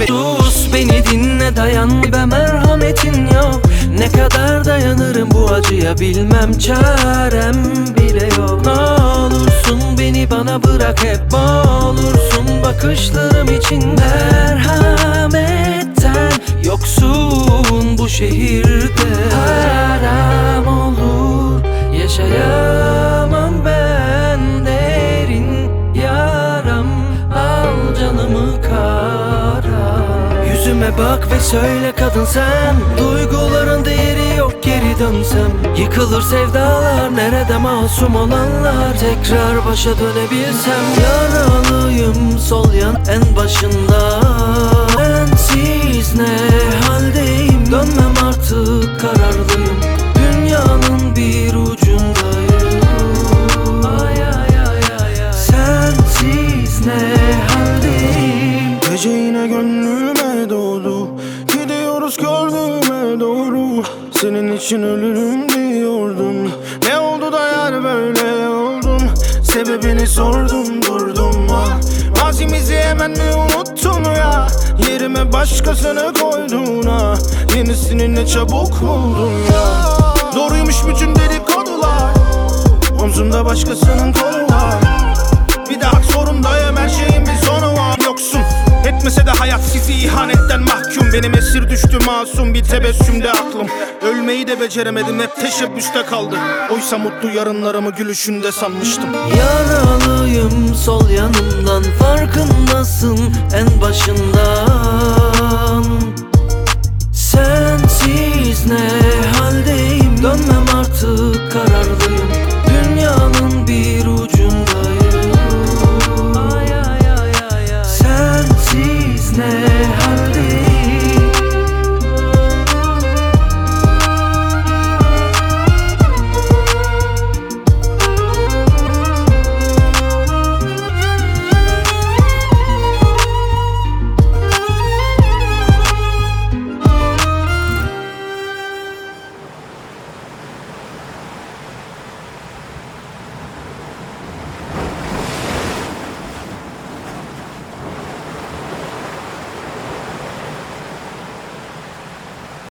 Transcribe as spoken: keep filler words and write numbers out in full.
Sus beni dinle, dayan be, merhametin yok. Ne kadar dayanırım bu acıya bilmem, çarem bile yok. Ne olursun beni bana bırak, hep boğulursun bakışlarım içinde. Merhametten yoksun bu şehirde. Haram olur, yaşayamam ben derin yaram. Al canımı kara. Yüzüme bak ve söyle kadın sen, duyguların değeri yok geri dönsem. Yıkılır sevdalar, nerede masum olanlar? Tekrar başa dönebilsem. Yaralıyım sol yan en başında. Sensiz ne haldeyim, dönmem artık kararlıyım. Dünyanın bir ucundayım. Ay ay ay ay ay. Sensiz ne haldeyim. Gece yine gönlüme doğdu, gidiyoruz gönlüme doğru. Senin için ölürüm diyordum. Ne oldu da yar böyle oldum? Sebebini sordum durdum ha. Mazimizi hemen mi unuttun ya? Yerime başkasını koydun ha. Yenisini ne çabuk buldun ya. Doğruymuş bütün dedikodular, omzumda başkasının kolu var. Bir daha sorundayım, her şeyin bir sonu var. Yoksun etmese de hayat sizi ihanetten mahkum. Benim esir düştü masum bir tebessümde aklım. Ölmeyi de beceremedim, hep teşebbüste kaldı. Oysa mutlu yarınlarımı gülüşünde sanmıştım. Yaralıyım sol yanımdan, farkındasın en başından. Sensiz ne